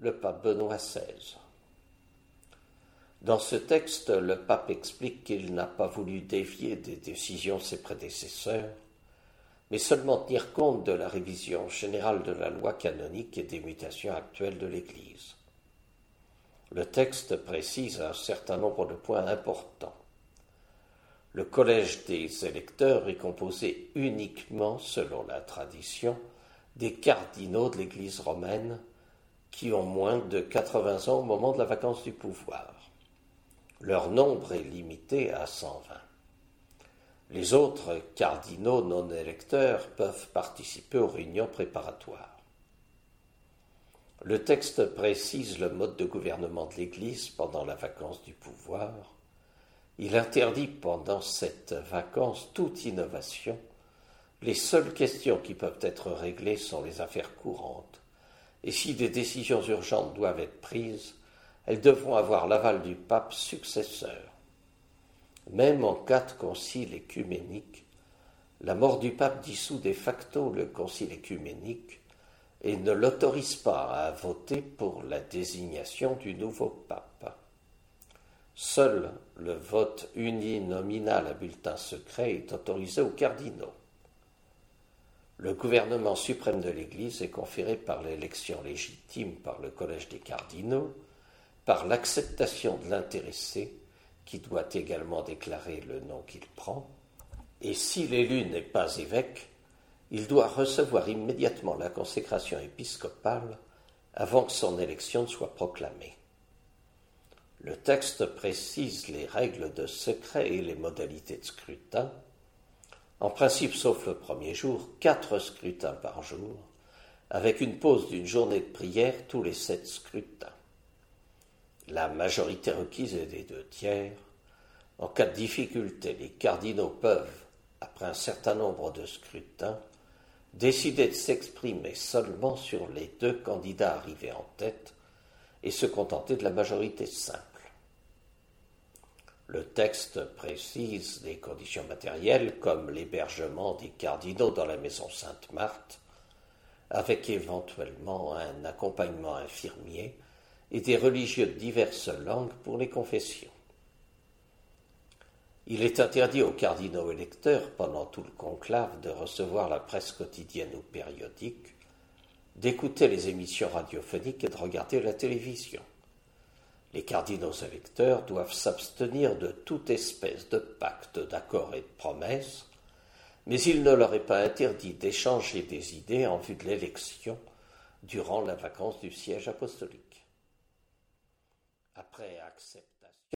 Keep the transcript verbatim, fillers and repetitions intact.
le pape Benoît seize. Dans ce texte, le pape explique qu'il n'a pas voulu dévier des décisions de ses prédécesseurs, mais seulement tenir compte de la révision générale de la loi canonique et des mutations actuelles de l'Église. Le texte précise un certain nombre de points importants. Le collège des électeurs est composé uniquement, selon la tradition, des cardinaux de l'Église romaine qui ont moins de quatre-vingts ans au moment de la vacance du pouvoir. Leur nombre est limité à cent vingt. Les autres cardinaux non électeurs peuvent participer aux réunions préparatoires. Le texte précise le mode de gouvernement de l'Église pendant la vacance du pouvoir. Il interdit pendant cette vacance toute innovation. Les seules questions qui peuvent être réglées sont les affaires courantes. Et si des décisions urgentes doivent être prises, elles devront avoir l'aval du pape successeur. Même en cas de concile écuménique, la mort du pape dissout de facto le concile écuménique et ne l'autorise pas à voter pour la désignation du nouveau pape. Seul le vote uninominal à bulletin secret est autorisé aux cardinaux. Le gouvernement suprême de l'Église est conféré par l'élection légitime par le collège des cardinaux, par l'acceptation de l'intéressé, qui doit également déclarer le nom qu'il prend, et si l'élu n'est pas évêque, il doit recevoir immédiatement la consécration épiscopale avant que son élection ne soit proclamée. Le texte précise les règles de secret et les modalités de scrutin. En principe, sauf le premier jour, quatre scrutins par jour, avec une pause d'une journée de prière tous les sept scrutins. La majorité requise est des deux tiers. En cas de difficulté, les cardinaux peuvent, après un certain nombre de scrutins, décider de s'exprimer seulement sur les deux candidats arrivés en tête et se contenter de la majorité simple. Le texte précise les conditions matérielles comme l'hébergement des cardinaux dans la maison Sainte-Marthe, avec éventuellement un accompagnement infirmier et des religieux de diverses langues pour les confessions. Il est interdit aux cardinaux électeurs, pendant tout le conclave, de recevoir la presse quotidienne ou périodique, d'écouter les émissions radiophoniques et de regarder la télévision. Les cardinaux électeurs doivent s'abstenir de toute espèce de pacte, d'accord et de promesse, mais il ne leur est pas interdit d'échanger des idées en vue de l'élection durant la vacance du siège apostolique. Après acceptation